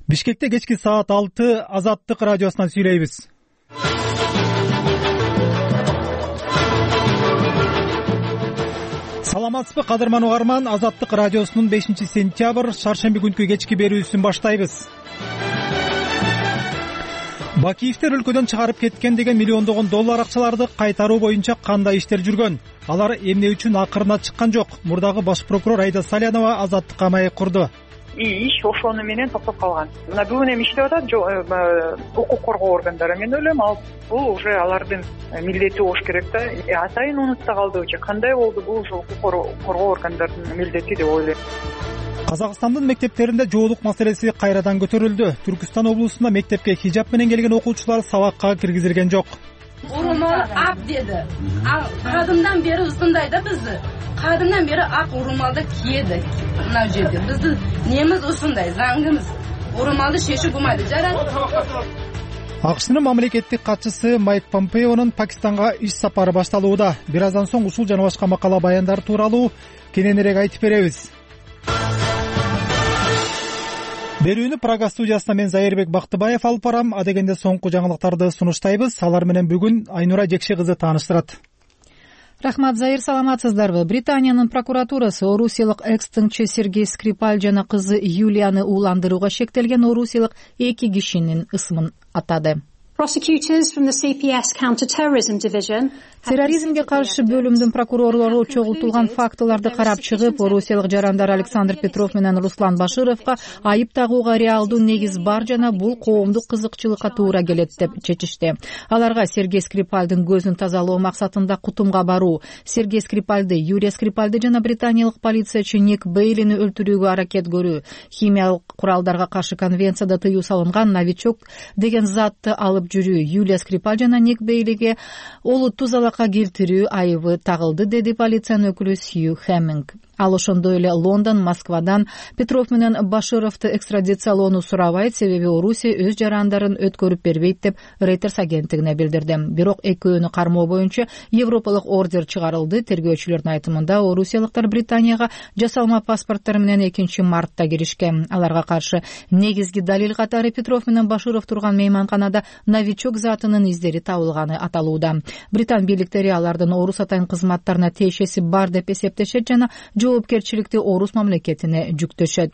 Бишкекте кечки саат 6 Азаттык радиосунан сүйлөйбүз. Саламатсызбы кадырман угарман, Азаттык радиосунун 5-сентябрь шаршемби күнкү кечки берүүсүн баштайбыз. Бакиевдер өлкөдөн чыгарып кеткен деген миллиондогон доллар акчаларды кайтаруу боюнча кандай иштер жүргөн? Алар эмне үчүн акырына чыккан жок? Мурдагы баш прокурор Айда Салянова Азаттыкка маек курду. Иш ошону менен токтоп калган. Мына бүгүн эми иштеп атат укук коргоо органдары. Мен ойлойм, бул уже алардын милдети болуш керек да. Атайын унутта калдыбычы, кандай болду бул уже укук коргоо органдарынын милдети деп ойлойм. Казакстандын мектептеринде жоолук маселеси кайрадан көтөрүлдү. Түркүстан облусунда мектепке хижап менен келген окуучулар сабакка киргизилген жок. Урумал ак деди. Кадымдан бери ушундай да бизди. Кадымдан бери ак урумалды кийди. Мына жерде бизди немиз ушундай, заңыбыз. Урумалды шешип булмайды, жарат. АКШнын мамлекеттик катчысы Майк Помпеонун Пакистанга иш сапары башталууда. Бир аздан соң ушул жана башка макала баяндар тууралуу кененирээк айтып беребиз. Берүүнү Прага студиясына мен Зайырбек Бактыбаев алып барам. Адегенде соңку жаңылыктарды сунуштайбыз. Алар менен бүгүн Айнура Жекше кызы тааныштырат. Рахмат, Зайыр, саламатсыздарбы? Британиянын прокуратурасы орусиялык экс-тыңчы Сергей Скрипаль жана кызы Юлияны ууландырууга шектелген орусиялык 2 кишинин ысымын атады. Терроризмге каршы бөлүмдүн прокурорлору чогултулган фактыларды карап чыгып, орусиялык жарандар Александр Петров менен Руслан Башировго айып тагууга реалдуу негиз бар жана бул коомдук кызыкчылыкка туура келет деп чечишти. Аларга Сергей Скрипальдын көзүн тазалоо максатында Кутумга баруу, Сергей Скрипальды, Юрия Скрипальды жана британиялык полициячы Ник Бейлини өлтүрүүгө аракет көрүү, химиялык куралдарга каршы конвенцияда тыюу салынган новичок деген затты алып жүрүү, Юлия Скрипаль жана Ник Бейлиге олуттуу залакка келтирүү айыбы тагылды, деди полициянын өкүлү Сью Хэмминг. Ал ошондой эле Лондон, Москвадан Петров менен Башировду экстрадициялоону сурабайт, себеби Орусия өз жарандарын өткөрүп бербейт деп Reuters агенттигине билдирди. Бирок экөөнү кармоо боюнча европалык ордер чыгарылды. Тергөөчүлөрдүн айтымында орусиялыктар Британияга жасалма паспорттор менен 2-мартта киришкен. Аларга каршы негизги далил катары Петров менен Баширов турган мейманканада новичок затынын издери табылганы аталууда. Британ бийликтери алардын орус атайын кызматтарына тиешеси бар деп эсептешет жана жоопкерчиликти орус мамлекетине жүктөшөт.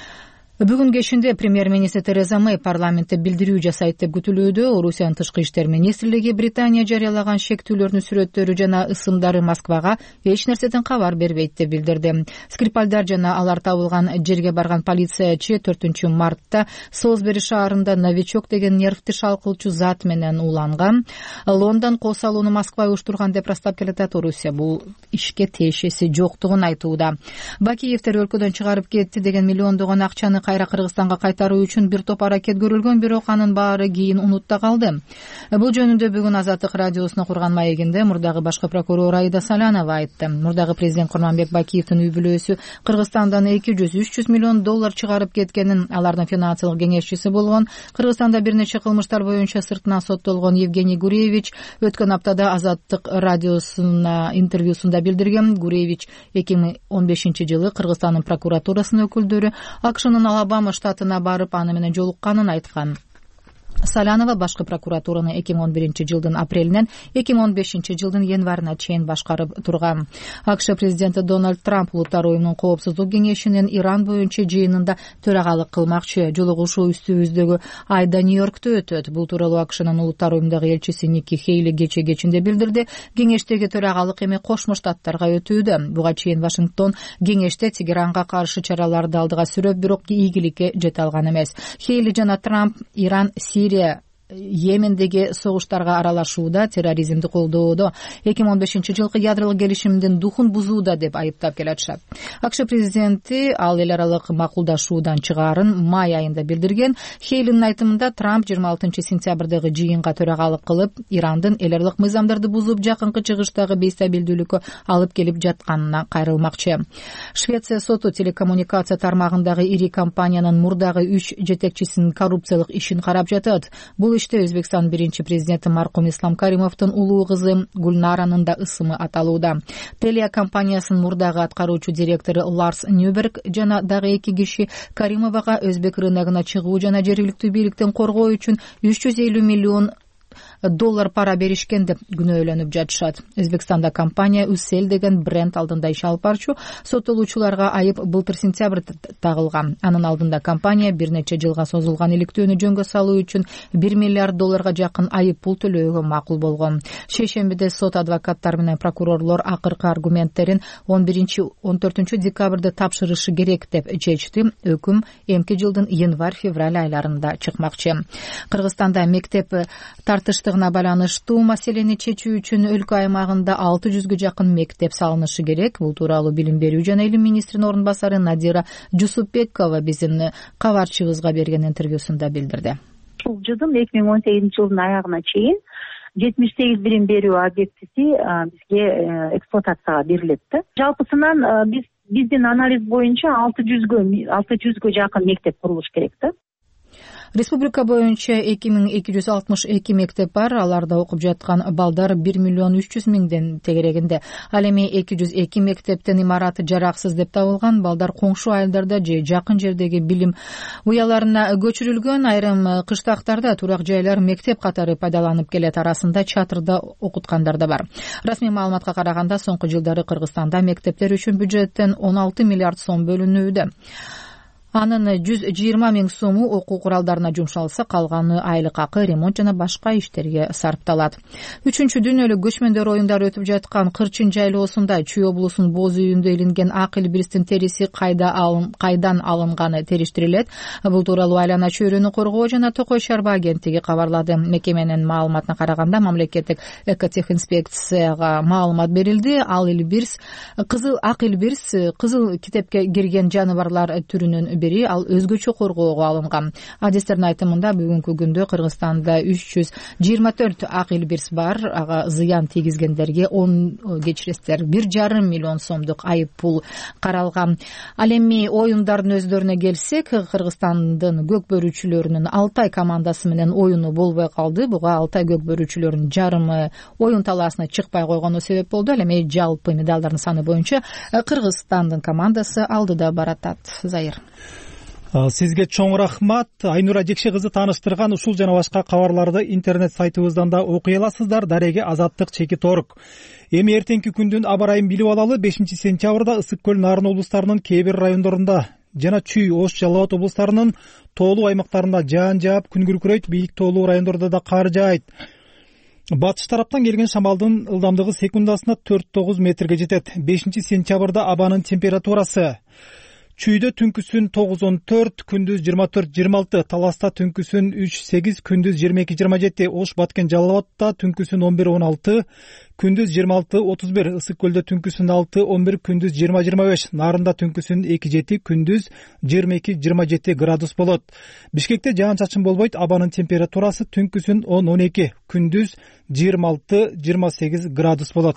Бүгүн кечинде премьер-министр Тереза Мэй парламентте билдирүү жасайт деп күтүлүүдө. Орусиянын тышкы иштер министрлиги Британия жарыялаган шектүүлөрдүн сүрөттөрү жана ысымдары Москвага эч нерседен кабар бербейт деп билдирди. Скрипальдар жана алар табылган жерге барган полициячы 4-мартта Солсбери шаарында новичок деген нервти шалкылчу зат менен ууланган. Лондон косалууну Москва уюштурган деп ырастап келатат. Орусия бул ишке тиешеси жоктугун айтууда. Бакиевдер өлкөдөн чыгарып кетти деген миллиондогон акчаны кайра Кыргызстанга кайтаруу үчүн бир топ аракет көрүлгөн, бирок анын баары кийин унутта калды. Бул жөнүндө бүгүн Азаттык радиосуна курган маегинде мурдагы башкы прокурор Айда Салянова айтты. Мурдагы президент Курманбек Бакиевдин үй бүлөсү Кыргызстандан 200-300 миллион доллар чыгарып кеткенин, алардын финансылык кеңешчиси болгон, Кыргызстанда бир нече кылмыштар боюнча сыртынан соттолгон Евгений Гуревич өткөн аптада Азаттык радиосуна интервьюсунда билдирген. Гуревич 2015-жылы Кыргызстандын прокуратурасынын өкүлдөрү АКШнын Алабама штатына барып аны менен жолукканын айткан. Салянова башкы прокуратураны 2011-жылдын апрелинен 2015-жылдын январына чейин башкарып турган. АКШ президенти Дональд Трамп Улуттар уюмунун коопсуздук кеңешинин Иран боюнча жыйынында төрагалык кылмакчы. Жолугушуу үстүбүздөгү айда Нью-Йоркто өтөт. Бул тууралуу АКШнын Улуттар уюмундагы элчиси Никки Хейли кечинде билдирди. Кеңештеги төрагалык эми Кошмо Штаттарга өтүүдө. Буга чейин Вашингтон кеңеште Тегеранга каршы чараларды алдыга сүрөп, бирок ийгиликке жете алган эмес. Хейли жана Трамп Иран, Сирия, Йемендеги согуштарга аралашууда, терроризмди колдоодо, 2015-жылкы ядролук келишимдин духун бузууда деп айыптап келатышат. АКШ президенти ал эл аралык макулдашуудан чыгаарын май айында билдирген. Хейлинин айтымында Трамп 26-сентябрдагы жыйынга төрагалык кылып, Ирандын эл аралык мыйзамдарды бузуп, жакынкы чыгыштагы бейстабилдүүлүккө алып келип жатканына кайрылмакчы. Швеция соту телекоммуникация тармагындагы ири компаниянын мурдагы 3 жетекчисинин коррупциялык ишин карап жатат. Бул иште Өзбекстан биринчи президенти маркум Ислам Каримовдун улуу кызы Гульнаранын да ысымы аталууда. Telia компаниясынын мурдагы аткаруучу директору Ларс Ньюберг жана дагы 2 киши Каримовага өзбек рыногуна чыгуу жана жергиликтүү бийликтин коргоо үчүн $350 миллион пара беришкен деп күнөөлөнүп жатышат. Өзбекстанда компания Үсел деген бренд алдында иш алып барчу. Соттолуучуларга айып былтыр сентябрда тагылган. Анын алдында компания бир нече жылга созулган иликтөөнү жөнгө салуу үчүн $1 миллиард жакын айып пул төлөөгө макул болгон. Шейшембиде сот адвокаттар менен прокурорлор акыркы аргументтерин 11-14 декабрда тапшырышы керек деп чечти. Өкүм эмки жылдын январь-февраль айларында чыкмакчы. Кыргызстанда мектеп тартыштыгына байланыштуу маселени чечүү үчүн өлкө аймагында 600 жакын мектеп салынышы керек. Бул тууралуу Билим берүү жана илим министринин орун басары Надира Жусупбекова биздин кабарчыбызга берген интервьюсунда билдирди. Ушул жылдын 2018 жылдын аягына чейин 78 билим берүү объектиси бизге эксплуатацияга берилет да. Жалпысынан биздин анализ боюнча 600 жакын мектеп курулуш керек да. Республика боюнча 2262 мектеп бар. Аларда окуп жаткан балдар 1,3 миллион тегерегинде. Ал эми 202 мектептин имараты жараксыз деп табылган. Балдар коңшу айылдарда же жакын жердеги билим уяларына көчүрүлгөн. Айрым кыштактарда турак жайлар мектеп катары пайдаланып келет. Арасында чатырда окуткандар да бар. Расмий маалыматка караганда соңку жылдары Кыргызстанда мектептер үчүн бюджеттен 16 миллиард сом бөлүнүүдө. Анын 120 миң сому окуу куралдарына жумшалса, калганы айлык акы, ремонт жана башка иштерге сарпталат. 3-чү дүйнөлүк көчмөндөр оюндары өтүп жаткан Кырчын жайлоосунда Чүй облусунун Боз үйүндө илинген ак илбирстин териси кайдан алынганы териштирилет. Бул тууралуу Айлана чөйрөнү коргоо жана Токой Шарба агенттиги кабарлады. Мекеменин маалыматына караганда, мамлекеттик экотехинспекцияга маалымат берилди. Ак илбирс кызыл китепке кирген жаныбарлар түрүнүн бири, ал өзгөчө коргоого алынган. Адистердин айтымында бүгүнкү күндө Кыргызстанда 324 ак илбирс бар. Ага зыян тийгизгендерге 1,5 миллион сомдук айып пул каралган. Ал эми оюндардын өздөрүнө келсек, Кыргызстандын көк бөрүүчүлөрүнүн Алтай командасы менен оюну болбой калды. Буга Алтай көк бөрүүчүлөрүнүн жарымы оюн талаасына чыкпай койгону себеп болду. Ал эми жалпы медалдардын саны боюнча Кыргызстандын командасы алдыда баратат. Зайыр. Сизге чоң рахмат. Айнура Жекше кызы тааныштырган ушул жана башка кабарларды интернет сайтыбыздан да окуй аласыздар. Дареге Азаттык Чекит Орг. Эми эртеңки күндүн аба ырайын билип алалы. 5-сентябрда Ысык көл Нарын облустарынын кээ бир райондорунда жана Чүй, Ош, Жалал Абад облустарынын тоолуу аймактарында жаан жаап, күн күркүрөйт. Бийик тоолуу райондордо да кар жаайт. Батыш тараптан келген шамалдын ылдамдыгы секундасына 4-9 метрге жетет. 5-сентябрда абанын температурасы: Чүйдө түнкүсүн 9-14, күндүз 24-26, Таласта түнкүсүн 3-8, күндүз 22-27, Ош, Баткен, Жалал Абадта түнкүсүн 11-16, күндүз 26-31, Ысык көлдө түнкүсүн 6-11, күндүз 20-25, Нарында түнкүсүн 2-7, күндүз 22-27 градус болот. Бишкекте жаан чачын болбойт, абанын температурасы түнкүсүн 10-12, күндүз 26-28 градус болот.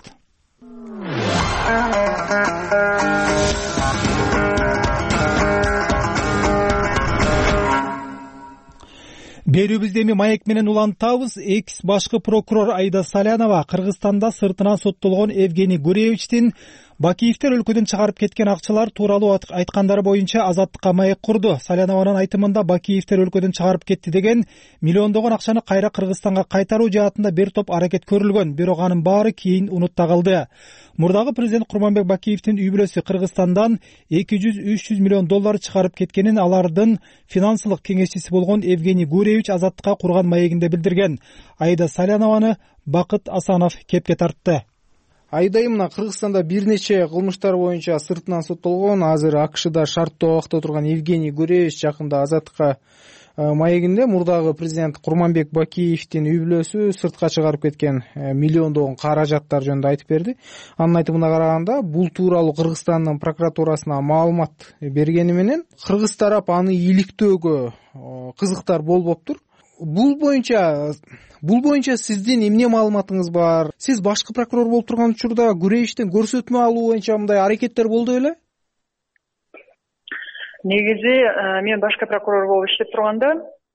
Берүүбүздү эми маек менен улантабыз. Экс башкы прокурор Аида Салянова Кыргызстанда сыртынан соттолгон Евгений Гуревичтин Бакиевдер өлкөдөн чыгарып кеткен акчалар тууралуу айткандары боюнча азаттыкка маек курду. Салянованын айтымында Бакиевдер өлкөдөн чыгарып кетти деген миллиондогон акчаны кайра Кыргызстанга кайтаруу жаатында бир топ аракет көрүлгөн, бирок анын баары кийин унутта калды. Мурдагы президент Курманбек Бакиевдин үй бүлөсү Кыргызстандан $200-300 миллион чыгарып кеткенин алардын финансылык кеңешчиси болгон Евгений Гуревич азаттыкка курган маегинде билдирген. Аида Салянованы Бакыт Асанов кепке тартты. Айдайымына Кыргызстанда бир нече кылмыштар боюнча сыртынан соттолгон, азыр АКШда шарттуу абакта отурган Евгений Гуревич жакында азаттыкка маегинде мурдагы президент Курманбек Бакиевдин үй бүлөсү сыртка чыгарып кеткен миллиондогон каражаттар жөнүндө айтып берди. Анын айтымына караганда, бул тууралуу Кыргызстандын прокуратурасына маалымат бергени менен кыргыз тарап аны иликтөөгө кызыктар болбоптур. Бул боюнча сиздин эмне маалыматыңыз бар? Сиз башкы прокурор болуп турган учурда Гуревичтен көрсөтмө алуу боюнча мындай аракеттер болду беле? Негизи мен башкы прокурор болуп иштеп турганда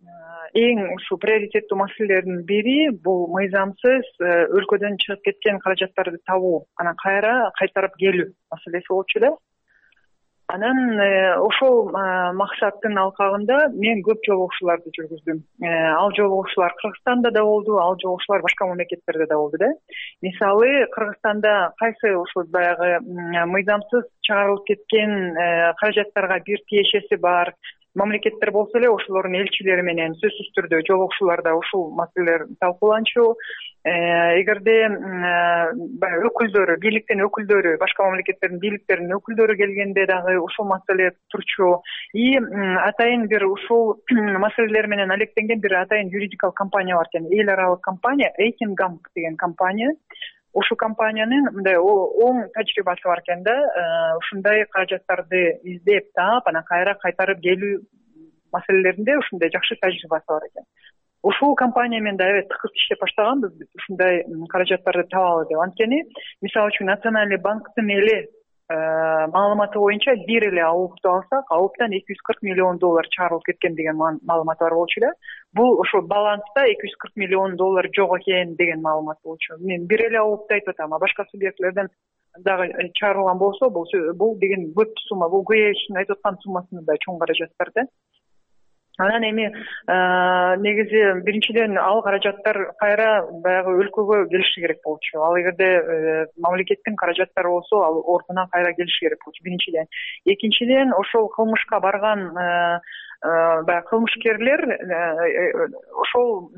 эң ушу приоритеттүү маселелердин бири бул мыйзамсыз өлкөдөн чыгып кеткен каражаттарды табуу, анан кайра кайтарып келүү маселеси болчу да. Анан ошол максаттын алкагында мен көп жолугушууларды жүргүздүм. Ал жолугушуулар Кыргызстанда да болду, ал жолугушуулар башка мамлекеттерде да болду да. Мисалы, Кыргызстанда кайсы ошол баягы мыйзамсыз чыгарылып кеткен каражаттарга бир тиешеси бар мамлекеттер болсо эле ошолордун элчилери менен сөзсүз түрдө жолугушууларда ушул маселелер талкууланчу. Эгерде баягы өкүлдөрү, бийликтин өкүлдөрү, башка мамлекеттердин бийликтеринин өкүлдөрү келгенде дагы ушул маселе турчу. И атайын бир ушул маселелер менен алектенген бир атайын юридикалык компания бар экен, эл аралык компания, Эйтингамп деген компания. Ушул компаниянын мындай оң тажрыйбасы бар экен да, ушундай каражаттарды издеп таап, анан кайра кайтарып келүү маселелеринде ушундай жакшы тажрыйбасы бар экен. Ушул компания менен да тыкыз иштеп баштаганбыз биз ушундай каражаттарды табалы деп. Анткени, мисалы үчүн Национальный банктын эле маалыматы боюнча бир эле АУПту алсак, АУПтан $240 миллион чыгарылып кеткен деген маалымат бар болчу да. Бул ошо баланста $240 миллион жок экен деген маалымат болчу. Мен бир эле АУПту айтып атам, а башка субъектлерден дагы чыгарылган болсо, бул деген көп сумма, бул ГЭЧтин айтып аткан суммасынан да чоң каражаттар да. Анан эми негизи биринчиден ал каражаттар кайра баягы өлкөгө келиши керек болчу. Ал эгерде мамлекеттин каражаттары болсо, ал ордуна кайра келиши керек болчу биринчиден. Экинчиден, ошол кылмышка барган баягы кылмышкерлер ошол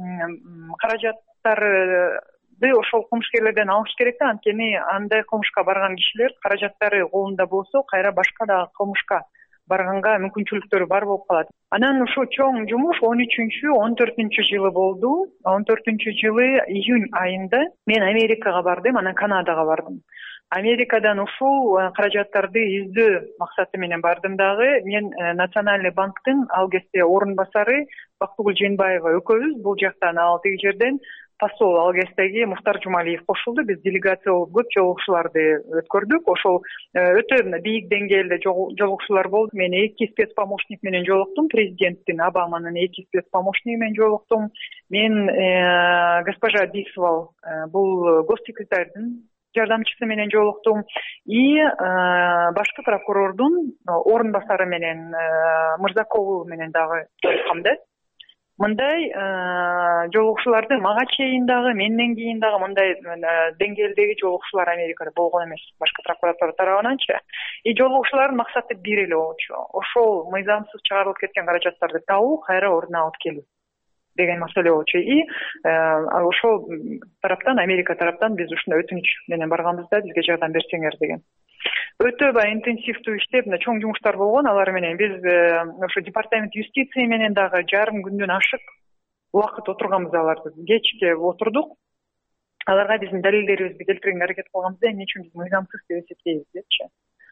каражаттарды ошол кылмышкерлерден алыш керек да. Анткени андай кылмышка барган кишилер каражаттары колунда болсо, кайра башка дагы кылмышка барганга мүмкүнчүлүктөрү бар болуп калат. Анан ушул чоң жумуш 13-14 жылы болду. 14 жылы июнь айында мен Америкага бардым, анан Канадага бардым. Америкадан ушул каражаттарды издөө максаты менен бардым дагы. Мен Национальный банктын ал кезде орун басары Бактыгүл Жээнбаева экөөбүз, бул жактан ал тиги жерден посол ал кездеги Мухтар Жумалиев кошулду. Биз делегация болуп көп жолугушууларды өткөрдүк. Ошол өтө бийик деңгээлде жолугушуулар болду. Мен 2 спецпомощник менен жолуктум, президенттин Обаманын 2 спецпомощниги менен жолуктум. Мен госпожа Бисвал, бул госсекретардын жардамчысы менен жолуктум. И башкы прокурордун орун басары менен Мырзакову менен дагы жолуккам да. Мындай жолугушууларды мага чейин дагы, менден кийин дагы мындай деңгээлдеги жолугушуулар Америкада болгон эмес, башкы прокуратура тарабынан-чы. И жолугушуулардын максаты бир эле болчу. Ошол мыйзамсыз чыгарылып кеткен каражаттарды табуу, кайра ордуна алып келүү деген маселе болчу. И ошол тараптан, Америка тараптан биз ушундай өтүнүч менен барганбыз да, бизге жардам берсеңер деген. Өтө интенсивдүү иштеп, чоң жумуштар болгон алар менен. Биз ошо департамент юстиция менен дагы жарым күндөн ашык убакыт отурганбыз аларды. Кечке отурдук. Аларга биздин далилдерибизди келтиргенге аракет кылганбыз да, эмне үчүн биз мыйзамсыз деп эсептейбиз депчи.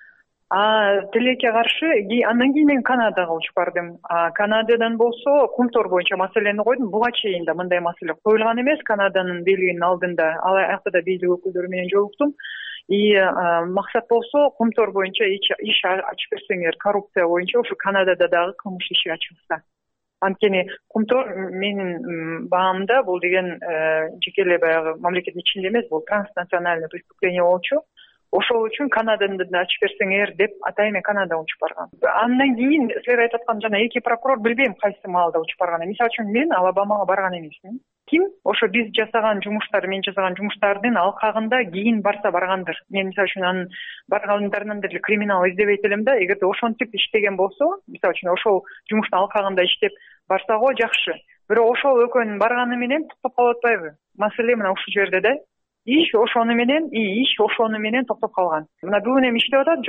Тилекке каршы андан кийин мен Канадага учуп бардым. Канададан болсо Кумтор боюнча маселени койдум. Буга чейин да мындай маселе коюлган эмес. Канаданын бийлигинин алдында ал жакта да бийлик өкүлдөрү менен жолуктум. И максат болсо Кумтор боюнча иш ачып берсеңер, коррупция боюнча ошо Канадада дагы кылмыш иши ачылса. Анткени Кумтор менин баамда бул деген жеке эле баягы мамлекеттин ичинде эмес, бул транснациональный преступление болчу. Ошол үчүн Канаданы да ачып берсеңер деп атайын мен Канадага учуп баргам. Андан кийин силер айтып аткан жана 2 прокурор билбейм кайсы маалда учуп барган. Мисалы үчүн мен Алабамага барган эмесмин. Ким ошо биз жасаган жумуштар, мен жасаган жумуштардын алкагында кийин барса баргандыр. Мен мисалы үчүн анын баргандарынан деле криминал издебейт элем да. Эгерде ошентип иштеген болсо, мисалы үчүн ошол жумуштун алкагында иштеп барса го жакшы. Бирок ошол экөөнүн барганы менен токтоп калып атпайбы? Маселе мына ушул жерде да. Иш ошону менен токтоп калган. Мына бүгүн эми иштеп атат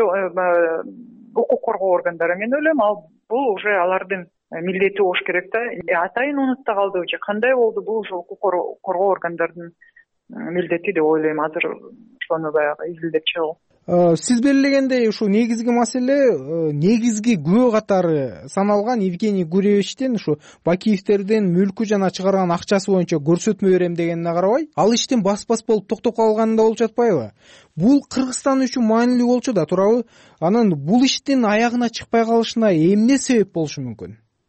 укук коргоо органдары. Мен ойлойм, бул уже алардын милдети болуш керек да. Атайын унутта калдыбы же кандай болду, бул уже укук коргоо органдардын милдети деп ойлойм. Азыр ошону баягы изилдеп чыгуу. Сиз белгилегендей ушу негизги маселе, негизги күбө катары саналган Евгений Гуревичтин ушу Бакиевтердин мүлкү жана чыгарган акчасы боюнча көрсөтмө берем дегенине карабай, ал иштин бас болуп токтоп калганында болуп жатпайбы? Бул Кыргызстан үчүн маанилүү болчу да турабы? Анан бул иштин аягына чыкпай калышына эмне себеп болушу мүмкүн?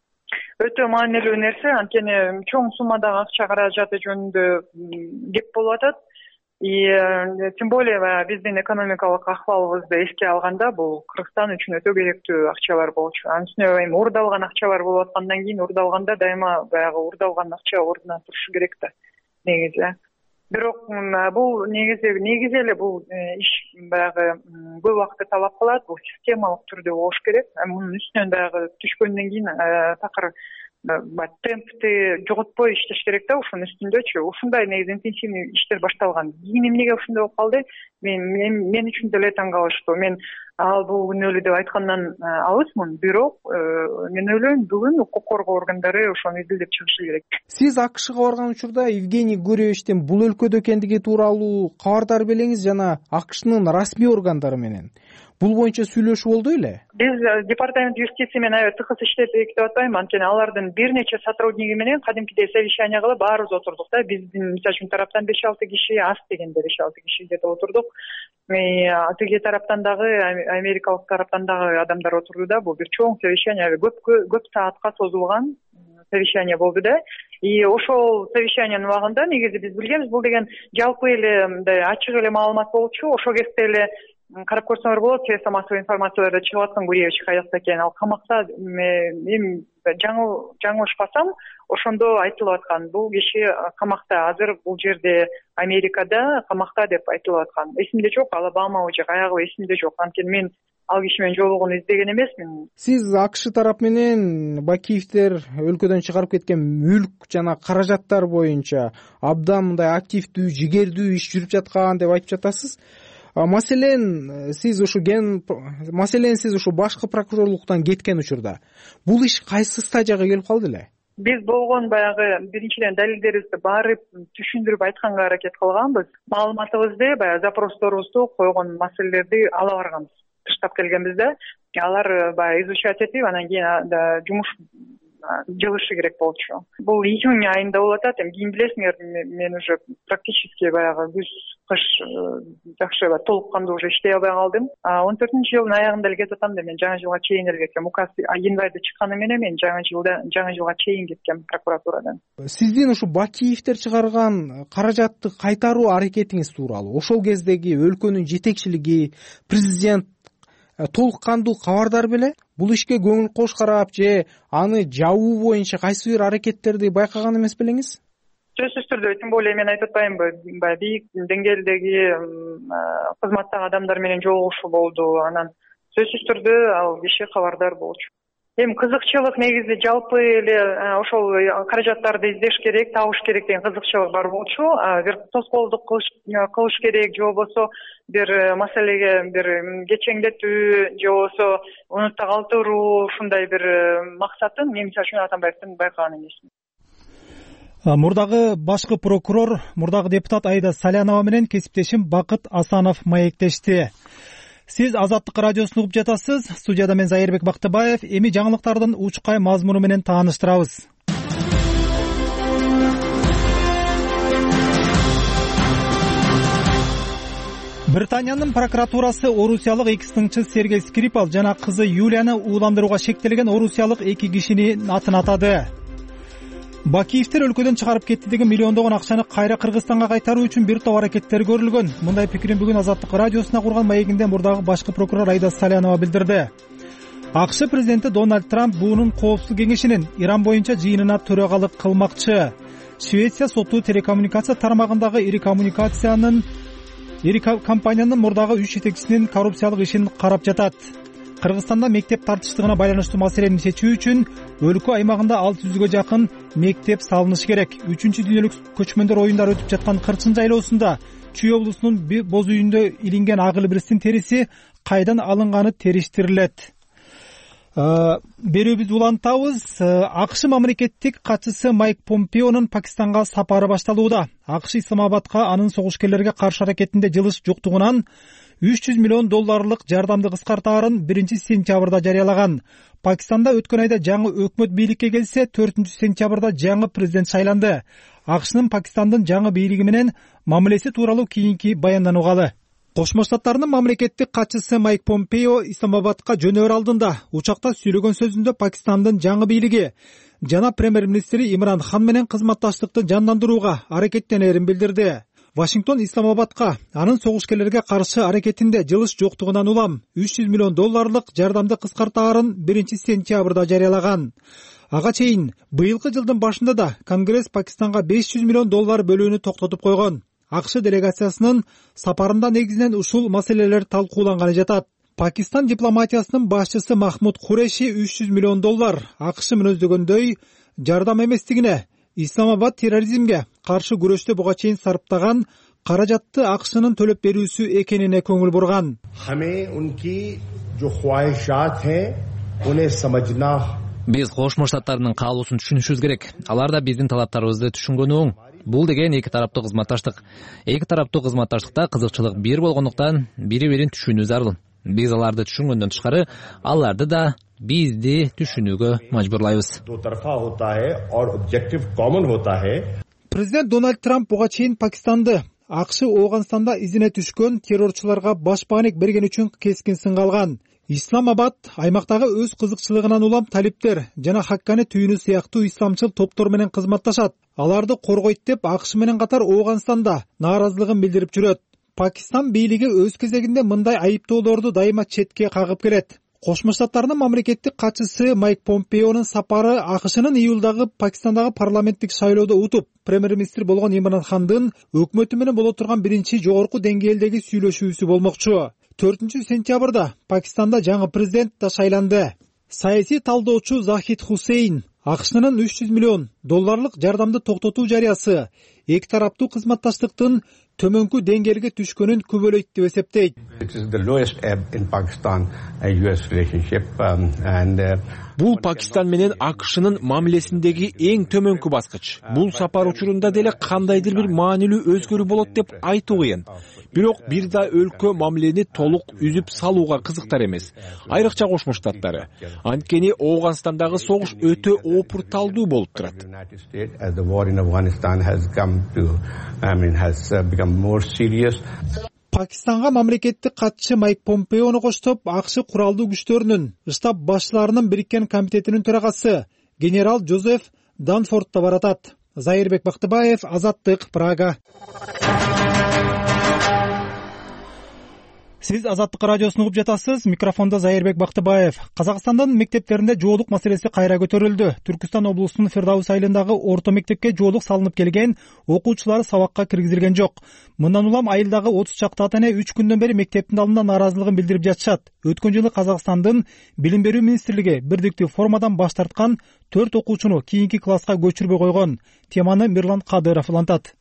өтө маанилүү нерсе. Анткени чоң суммадагы акча каражаты жөнүндө кеп болуп атат. И тем более биздин экономикалык акыбалыбызды эске алганда бул Кыргызстан үчүн өтө керектүү акчалар болчу. Анын үстүнө эми уурдалган акчалар болуп аткандан кийин уурдалганда дайыма баягы уурдалган акча ордуна турушу керек да негизи. Бирок бул негизи эле бул иш баягы көп убакытты талап кылат. Бул системалык түрдө болуш керек. Мунун үстүнөн баягы түшкөндөн кийин такыр темпти жоготпой иштеш керек да. Ушунун үстүндөчү ушундай негизи интенсивный иштер башталган. Кийин эмнеге ушундай болуп калды? Мен үчүн деле таң калыштуу. Мен ал бул күнөөлүү деп айткандан алысмын. Бирок мен ойлойм бүгүн укук коргоо органдары ошону изилдеп чыгышы керек. Сиз АКШга барган учурда Евгений Гуревичтин бул өлкөдө экендиги тууралуу кабардар белеңиз жана АКШнын расмий органдары менен бул боюнча сүйлөшүү болду эле? Биз департамент юстиция менен аябай тыгыз иштедик деп атпайм. Анткени алардын бир нече сотрудниги менен кадимкидей совещание кылып баарыбыз отурдук да. Биздин мисалы үчүн тараптан 5-6 киши, аз дегенде 5-6 киши где-то отурдук. Тиги тараптан дагы, америкалык тараптан дагы адамдар отурду да. Бул бир чоң совещание, көп саатка созулган совещание болду да. И ошол совещаниянын убагында негизи биз билгенбиз, бул деген жалпы эле мындай ачык эле маалымат болчу. Ошол кезде эле карап көрсөңөр болот, средства массовой информацияларда чыгып аткан Гуревич каякта экен. Ал камакта эми жаңылышпасам, ошондо айтылып аткан. Бул киши камакта, азыр бул жерде Америкада камакта деп айтылып аткан. Эсимде жок, Алабама же каягы эсимде жок. Анткени мен ал киши менен жолугууну издеген эмесмин. Сиз АКШ тарап менен Бакиевдер өлкөдөн чыгарып кеткен мүлк жана каражаттар боюнча абдан мындай активдүү, жигердүү иш жүрүп жаткан деп айтып жатасыз. Маселен, сиз ушу башкы прокурорлуктан кеткен учурда бул иш кайсы стадияга келип калды эле? Биз болгон баягы биринчиден далилдерибизди барып түшүндүрүп айтканга аракет кылганбыз. Маалыматыбызды, баягы запросторубузду койгон маселелерди ала барганбыз. Тыштап келгенбиз да. Алар баягы изучать этип, анан кийин жумуш жылышы керек болчу. Бул июнь айында болуп атат. Эми кийин билесиңер, мен уже практически баягы күз кыш жакшы толук кандуу уже иштей албай калдым. 14-жылдын аягында эле кетип атам да, мен жаңы жылга чейин эле кеткем. Указ январда чыкканы менен мен жаңы жылга чейин кеткем прокуратурадан. Сиздин ушу Бакиевдер чыгарган каражатты кайтаруу аракетиңиз тууралуу ошол кездеги өлкөнүн жетекчилиги, президент толук кандуу кабардар беле? Бул ишке көңүл кош карап же аны жабуу боюнча кайсы бир аракеттерди байкаган эмес белеңиз? Сөзсүз түрдө, тем более мен айтып атпаймынбы, бийик деңгээлдеги кызматтагы адамдар менен жолугушуу болду. Анан сөзсүз түрдө ал киши кабардар болчу. Эми кызыкчылык негизи жалпы эле ошол каражаттарды издеш керек, табыш керек деген кызыкчылык бар болчу. Бир тоскоолдук кылыш керек же болбосо бир маселеге бир кечеңдетүү же болбосо унутта калтыруу, ушундай бир максатын мен мисалы үчүн Атамбаевдин байкаган эмесмин. Мурдагы башкы прокурор, мурдагы депутат Аида Салянова менен кесиптешим Бакыт Асанов маектешти. Сиз Азаттык радиосун угуп жатасыз. Студияда мен Зайырбек Бактыбаев. Эми жаңылыктардын учкай мазмуну менен тааныштырабыз. Британиянын прокуратурасы орусиялык экс-тыңчы Сергей Скрипал жана кызы Юлияны ууландырууга шектелген орусиялык 2 кишинин атын атады. Бакиевдер өлкөдөн чыгарып кетти деген миллиондогон акчаны кайра Кыргызстанга кайтаруу үчүн бир топ аракеттер көрүлгөн. Мындай пикирин бүгүн Азаттык радиосуна курган маегинде мурдагы башкы прокурор Аида Салянова билдирди. АКШ президенти Дональд Трамп буунун коопсуздук кеңешинин Иран боюнча жыйынына төрагалык кылмакчы. Швеция соту телекоммуникация тармагындагы ири компаниянын мурдагы 3 жетекчисинин коррупциялык ишин карап жатат. Кыргызстанда мектеп тартыштыгына байланыштуу маселени чечүү үчүн өлкө аймагында 600-гө жакын мектеп салынышы керек. 3-дүйнөлүк көчмөндөр оюндары өтүп жаткан Кырчын жайлоосунда Чүй облусунун боз үйүндө илинген ак илбирстин териси кайдан алынганы териштирилет. Берүүбүздү улантабыз. АКШ мамлекеттик катчысы Майк Помпеонун Пакистанга сапары башталууда. АКШ Исламабадка анын согушкерлерге каршы аракетинде жылыш жоктугунан $300 миллион жардамды кыскартаарын 1-сентябрда жарыялаган. Пакистанда өткөн айда жаңы өкмөт бийликке келсе, 4-сентябрда жаңы президент шайланды. АКШнын Пакистандын жаңы бийлиги менен мамилеси тууралуу кийинки баяндануугалы. Кошмо Штаттардын мамлекеттик катчысы Майк Помпео Исламабадка жөнөөр алдында учакта сүйлөгөн сөзүндө Пакистандын жаңы бийлиги жана премьер-министри Имран Хан менен кызматташтыкты жандандырууга аракеттенерин билдирди. Вашингтон Исламабадка анын согушкерлерге каршы аракетинде жылыш жоктугунан улам $300 миллион жардамды кыскартаарын 1-сентябрда жарыялаган. Ага чейин быйылкы жылдын башында да Конгресс Пакистанга $500 миллион бөлүүнү токтотуп койгон. АКШ делегациясынын сапарында негизинен ушул маселелер талкууланганы жатат. Пакистан дипломатиясынын башчысы Махмуд Куреши $300 миллион АКШ мүнөздөгөндөй жардам эместигине, Исламабад терроризмге каршы күрөштө буга чейин сарптаган каражатты АКШнын төлөп берүүсү экенине көңүл бурган. Биз Кошмо Штаттарынын каалоосун түшүнүшүбүз керек. Алар да биздин талаптарыбызды түшүнгөнү оң. Бул деген эки тараптуу кызматташтык. Эки тараптуу кызматташтыкта кызыкчылык бир болгондуктан бири-бирин түшүнүү зарыл. Биз аларды түшүнгөндөн тышкары, аларды да бизди түшүнүүгө мажбурлайбыз. Президент Дональд Трамп буга чейин Пакистанды АКШ Ооганстанда изине түшкөн террорчуларга башпаанек берген үчүн кескин сынга алган. Исламабад аймактагы өз кызыкчылыгынан улам талиптер жана Хаккани түйүнү сыяктуу исламчыл топтор менен кызматташат. Аларды коргойт деп АКШ менен катар Ооганстанда нааразылыгын билдирип жүрөт. Пакистан бийлиги өз кезегинде мындай айыптоолорду дайыма четке кагып келет. Кошмо Штаттарынын мамлекеттик катчысы Майк Помпеонун сапары АКШнын июлдагы Пакистандагы парламенттик шайлоодо утуп, премьер-министр болгон Имран Хандын өкмөтү менен боло турган биринчи жогорку деңгээлдеги сүйлөшүүсү болмокчу. 4-сентябрда Пакистанда жаңы президент да шайланды. Саясий талдоочу Захид Хусейн АКШнын $300 миллион жардамды токтотуу жарыясы эки тараптуу кызматташтыктын төмөнкү деңгээлге түшкөнүн күбөлөйт деп эсептейт. Бул Пакистан менен АКШнын мамилесиндеги эң төмөнкү баскыч. Бул сапар учурунда деле кандайдыр бир маанилүү өзгөрүү болот деп айтуу кыйын. Бирок бир да өлкө мамилени толук үзүп салууга кызыктар эмес. Айрыкча Кошмо Штаттары. Анткени Ооганстандагы согуш өтө опурталдуу болуп турат. Пакистанга мамлекеттик катчы Майк Помпеону коштоп АКШ куралдуу күчтөрүнүн штаб башчыларынын бириккен комитетинин төрагасы генерал Джозеф Данфорд да баратат. Зайырбек Бактыбаев, Азаттык, Прага. Сиз Азаттык радиосун угуп жатасыз. Микрофондо Зайырбек Бактыбаев. Казакстандын мектептеринде жоолук маселеси кайра көтөрүлдү. Түркүстан облусунун Фирдаус айылындагы орто мектепке жоолук салынып келген окуучулар сабакка киргизилген жок. Мындан улам айылдагы 30 чакты ата эне 3 күндөн бери мектептин алдында нааразылыгын билдирип жатышат. Өткөн жылы Казакстандын Билим берүү министрлиги бирдиктүү формадан баш тарткан 4 окуучуну кийинки класска көчүрбөй койгон. Теманы Мирлан Кадыров улантат.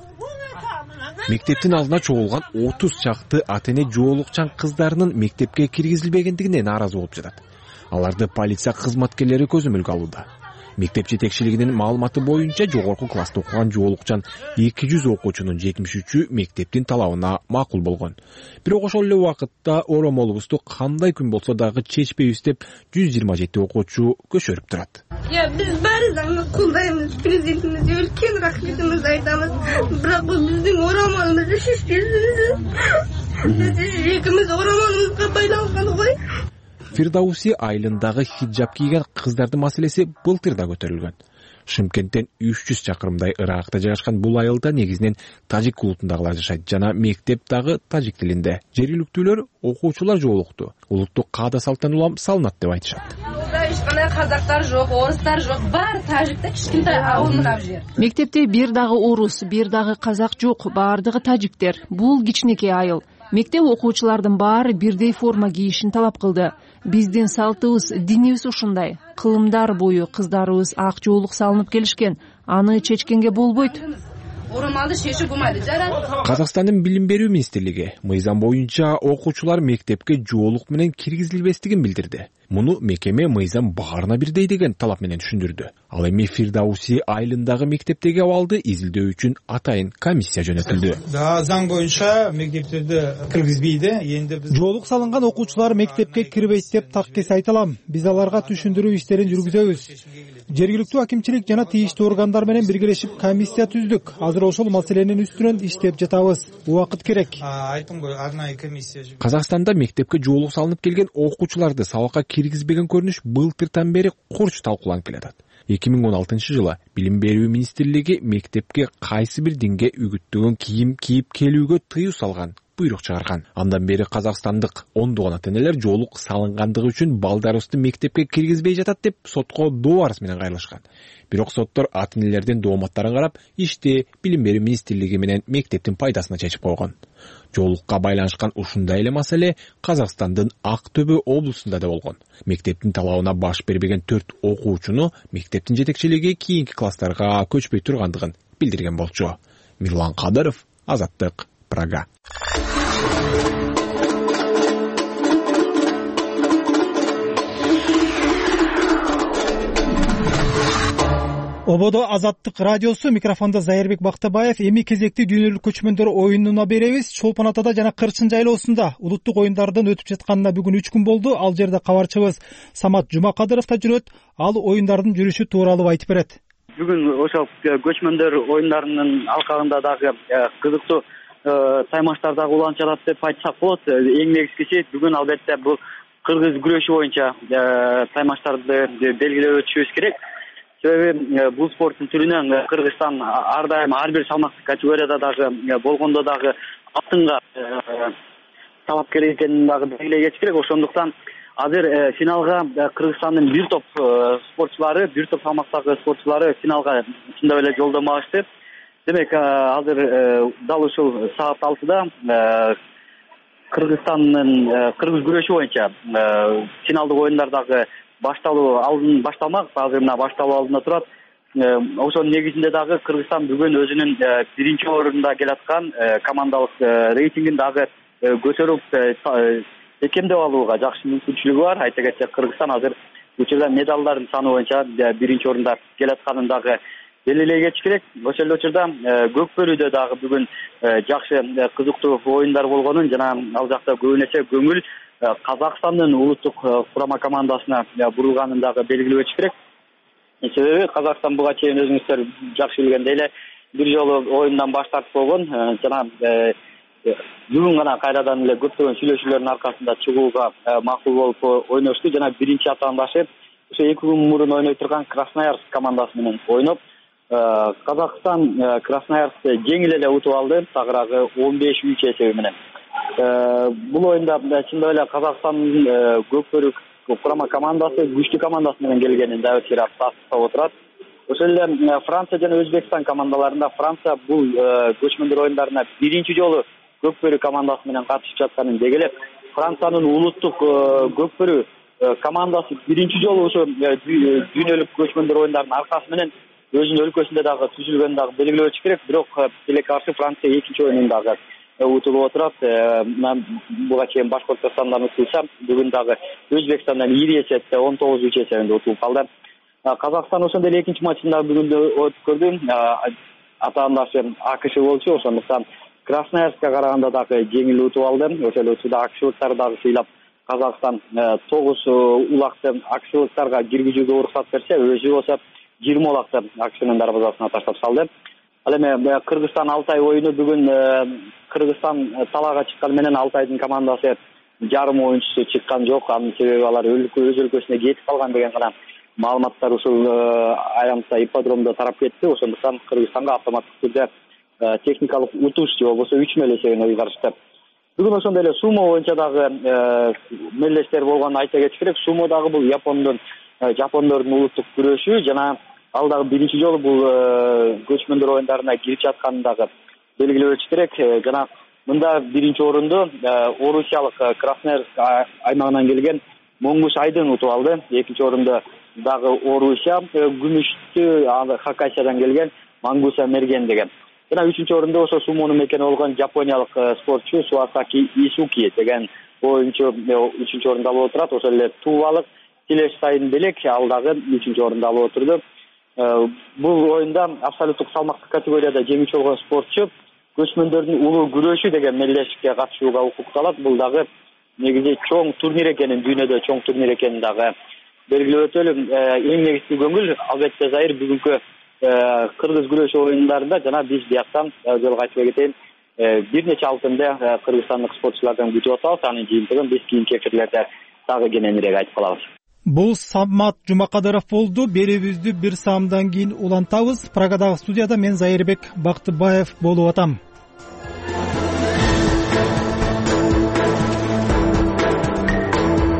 Мектептин алдына чогулган 30 чакты ата эне жоолукчан кыздарынын мектепке киргизилбегендигине нааразы болуп жатат. Аларды полиция кызматкерлери көзөмөлгө алууда. Мектеп жетекчилигинин маалыматы боюнча жогорку класста окуган жоолукчан 200 окуучунун 73-ü мектептин талабына макул болгон. Бирок ошол эле убакытта оромолубузду кандай күн болсо дагы чечпейбиз деп 127 окуучу көчөрүп турат. Биз баарыбызды колдойбуз, президентибизге үлкен рахметибизди айтабыз. Бирок биздин оромолубузду шешпейсиз. Биз экибиз оромолубузга байланган гой. Фирдауси айылындагы хиджаб кийген кыздардын маселеси былтыр да көтөрүлгөн. Шымкенттен 300 чакырымдай ыракта жайгашкан бул айылда негизинен тажик улутундагылар жашайт жана мектеп дагы тажик тилинде. Жергиликтүүлөр окуучулар жоолукту улуттук каада салттан улам салынат деп айтышат. Эч кандай казактар жок, орустар жок, баары тажикта кичкентай ауыл мына жер. Мектепте бир дагы орус, бир дагы казак жок, баардыгы тажиктер. Бул кичинекей айыл. Мектеп окуучулардын баары бирдей форма кийишин талап кылды. Биздин салтыбыз, динибиз ушундай. Кылымдар бою кыздарыбыз ак жоолук салынып келишкен. Аны чечкенге болбойт. Оромалды шешип болмайды, жарат. Казакстандын Билим берүү министрлиги мыйзам боюнча окуучулар мектепке жоолук менен киргизилбестигин билдирди. Муну мекеме мыйзам баарына бирдей деген талап менен түшүндүрдү. Ал эми Фирдауси айылындагы мектептеги абалды изилдөө үчүн атайын комиссия жөнөтүлдү. Заң боюнча мектептерди киргизбейди. Энди биз жоолук салынган окуучулар мектепке кирбейт деп так кес айта алам. Биз аларга түшүндүрүү иштерин жүргүзөбүз. Жергиликтүү акимчилик жана тийиштүү органдар менен биргелешип комиссия түздүк. Азыр ошол маселенин үстүнөн иштеп жатабыз. Убакыт керек. Айттым го, арнайы комиссия. Казакстанда мектепке жоолук салынып келген окуучуларды сабакка киргизбеген көрүнүш былтыртан бери курч талкууланып келатат. 2016 Билим берүү министрлиги мектепке кайсы бир динге үгүттөгөн кийим кийип келүүгө тыюу салган буйрук чыгарган. Андан бери Казакстандык ондогон ата-энелер жоолук салынгандыгы үчүн балдарыбызды мектепке киргизбей жатат деп сотко доо арыз менен кайрылышкан. Бирок соттор ата-энелердин дооматтарын карап, ишти Билим берүү министрлиги менен мектептин пайдасына чечип койгон. Жоолукка байланышкан ушундай эле маселе Казакстандын Ак Төбө облусунда да болгон. Мектептин талабына баш бербеген 4 окуучуну мектептин жетекчилиги кийинки класстарга көчпөй тургандыгын билдирген болчу. Мирлан Кадыров, Азаттык, Прага. Ободо Азаттык радиосу, микрофондо Зайырбек Бактабаев. Эми кезекти дүйнөлүк көчмөндөр оюнуна беребиз. Чолпон Атада жана Кырчын жайлоосунда улуттук оюндардын өтүп жатканына бүгүн 3 күн болду. Ал жерде кабарчыбыз Самат Жумакадыров да жүрөт. Ал оюндардын жүрүшү тууралуу айтып берет. Бүгүн ошол көчмөндөр оюндарынын алкагында дагы кызыктуу таймаштар дагы уланчалат деп айтсак болот. Эң негизгиси бүгүн албетте бул кыргыз күрөшү боюнча таймаштарды белгилеп өтүшүбүз керек. Себеби бул спорттун түрүнөн Кыргызстан ар дайым ар бир салмактуу категорияда дагы болгондо дагы алтынга талапкер экенин дагы белгилей кетиш керек. Ошондуктан азыр финалга Кыргызстандын бир топ спортчулары, бир топ салмактагы спортчулары финалга чындап эле жолдомо алышты. Демек, азыр дал ушул саат 6-да Кыргызстандын кыргыз күрөшү боюнча финалдык оюндардагы башталмак, азыр мына башталуу алдында турат. Ошонун негизинде дагы Кыргызстан бүгүн өзүнүн биринчи орунда келаткан командалык рейтингин дагы көтөрүп экемдеп алууга жакшы мүмкүнчүлүгү бар. Айта кетсек, Кыргызстан азыр учурда медалдардын саны боюнча биринчи орунда келатканын дагы белгилей кетиш керек. Ошол эле учурда Көкбөрүдө дагы бүгүн жакшы кызыктуу оюндар болгонун жана ал жакта көбүн эсе көңүл Казакстандын улуттук курама командасына бурулганын дагы белгилеп өтүш керек. Себеби Казакстан буга чейин өзүңүздөр жакшы билгендей эле бир жолу оюндан баш тартып койгон жана бүгүн гана кайрадан эле көптөгөн сүйлөшүүлөрдүн аркасында чыгууга макул болуп ойношту жана биринчи атаандашы ошо 2 күн мурун ойной турган Красноярск командасы менен ойноп, Казакстан Красноярскты жеңил эле утуп алды, тагыраагы 15-3 эсеби менен. Бул оюнда чындап эле Казакстандын Көкбөрү курама командасы күчтүү командасы менен келгенин да өтүрөп тастыктап отурат. Ошол эле Франция жана Өзбекстан командаларында Франция бул көчмөндөр оюндарына биринчи жолу Көкбөрү командасы менен катышып жатканын дегелеп, Франциянын улуттук Көкбөрү командасы биринчи жолу ошо дүйнөлүк көчмөндөр оюндарынын аркасы менен өзүнүн өлкөсүндө дагы түзүлгөнүн дагы белгилеп өтүш керек. Бирок тилекке каршы Франция экинчи оюнун дагы утулуп отурат. Буга чейин Башкортостандан утулса, бүгүн дагы Өзбекстандан 2 эсепте 19-3 эсебинде утулуп калды. Казакстан ошондой эле экинчи матчында бүгүн өтүп көрдү. Атаандашы АКШ болчу, ошондуктан Красноярскка караганда дагы жеңил утуп алды. Ошол эле учурда АКШлыктар дагы сыйлап Казакстан 9 улакты АКШлыктарга киргизүүгө уруксат берсе, өзү болсо 20 улакты АКШнын дарбазасына таштап салды. Ал эми Кыргызстан Алтай оюну бүгүн Кыргызстан талаага чыккан менен Алтайдын командасы жарым оюнчусу чыккан жок. Анын себеби алар өз өлкөсүнө кетип калган деген гана маалыматтар ушул аянтта ипподромдо тарап кетти. Ошондуктан Кыргызстанга автоматтык түрдө техникалык утуш же болбосо 3-0 эсебине уйгарышты. Бүгүн ошондой эле сумо боюнча дагы мелдештер болгонун айта кетиш керек. Сумо дагы бул жапондордун улуттук күрөшү жана ал дагы биринчи жолу бул көчмөндөр оюндарына кирип жатканын дагы белгилеп өтүш керек. Жана мында биринчи орунду орусиялык Красноярск аймагынан келген Моңгуш Айдын утуп алды. Экинчи орунду дагы Орусия, күмүштү Хакасиядан келген Мангуса Мерген деген. Жана 3-чү орунда ошо сумонун мекени болгон жапониялык спортчу Суасаки Исуки деген оюнчу 3-чү орунда алып отурат. Ошол эле Тувалык Тилеш Сайын Белек ал дагы 3-чү орунда алып отурду. Бул оюнда абсолюттук салмактык категорияда жеңүүчү болгон спортчу көчмөндөрдүн улуу күрөшү деген мелдешикке катышууга укуктуу алат. Бул дагы негизи чоң турнир экенин, дүйнөдө чоң турнир экенин дагы белгилеп өтөлү. Эң негизги көңүл албетте Зайыр бүгүнкү кыргыз күрөшү оюндарында жана биз бияктан жолго айтып кетейин, бир нече алтынды кыргызстандык спортчулардан күтүп атабыз. Анын жыйынтыгын биз кийинки эфирлерде дагы кененирээк айтып калабыз. бул Самат Жумакадыров болду. Берүүбүздү бир саамдан кийин улантабыз. Прагадагы студияда мен Зайырбек Бактыбаев болуп атам.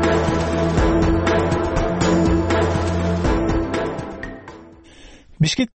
Бишкек